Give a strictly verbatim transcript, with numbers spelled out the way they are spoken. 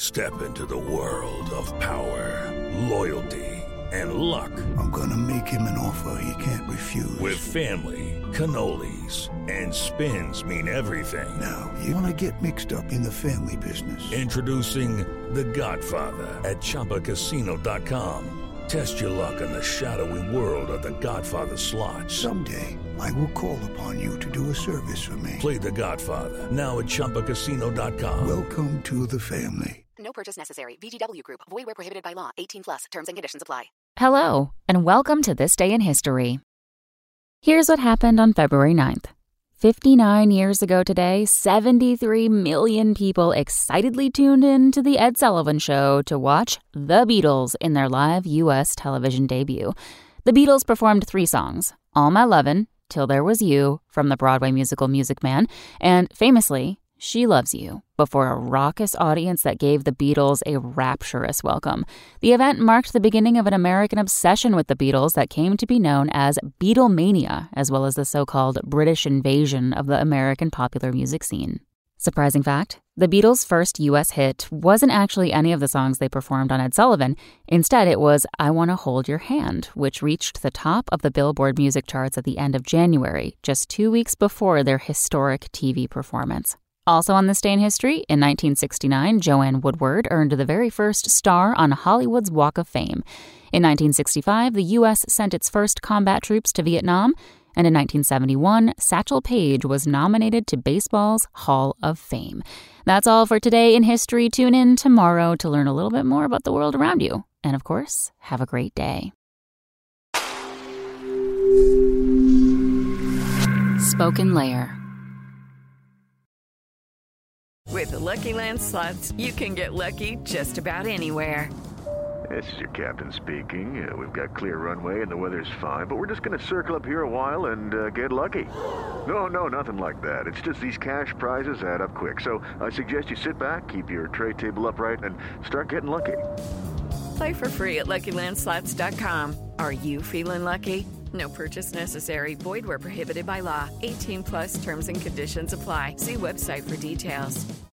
Step into the world of power, loyalty, and luck. I'm gonna make him an offer he can't refuse. With family, cannolis, and spins mean everything. Now, you wanna get mixed up in the family business. Introducing The Godfather at Chumba Casino dot com. Test your luck in the shadowy world of The Godfather slot. Someday, I will call upon you to do a service for me. Play The Godfather, now at Chumba Casino dot com. Welcome to the family. No purchase necessary. V G W Group. Void where prohibited by law. eighteen plus. Terms and conditions apply. Hello, and welcome to This Day in History. Here's what happened on February ninth. fifty-nine years ago today, seventy-three million people excitedly tuned in to The Ed Sullivan Show to watch The Beatles in their live U S television debut. The Beatles performed three songs, All My Lovin', Till There Was You, from the Broadway musical Music Man, and famously, She Loves You, before a raucous audience that gave the Beatles a rapturous welcome. The event marked the beginning of an American obsession with the Beatles that came to be known as Beatlemania, as well as the so-called British invasion of the American popular music scene. Surprising fact, the Beatles' first U S hit wasn't actually any of the songs they performed on Ed Sullivan. Instead, it was I Wanna Hold Your Hand, which reached the top of the Billboard music charts at the end of January, just two weeks before their historic T V performance. Also on this day in history, in nineteen sixty-nine, Joanne Woodward earned the very first star on Hollywood's Walk of Fame. In nineteen sixty-five, the U S sent its first combat troops to Vietnam. And in nineteen seventy-one, Satchel Paige was nominated to baseball's Hall of Fame. That's all for today in history. Tune in tomorrow to learn a little bit more about the world around you. And of course, have a great day. Spoken Layer. With the Lucky Land Slots, you can get lucky just about anywhere. This is your captain speaking. Uh, we've got clear runway and the weather's fine, but we're just going to circle up here a while and uh, get lucky. No, no, nothing like that. It's just these cash prizes add up quick. So I suggest you sit back, keep your tray table upright, and start getting lucky. Play for free at Lucky Land Slots dot com. Are you feeling lucky? No purchase necessary. Void where prohibited by law. eighteen plus terms and conditions apply. See website for details.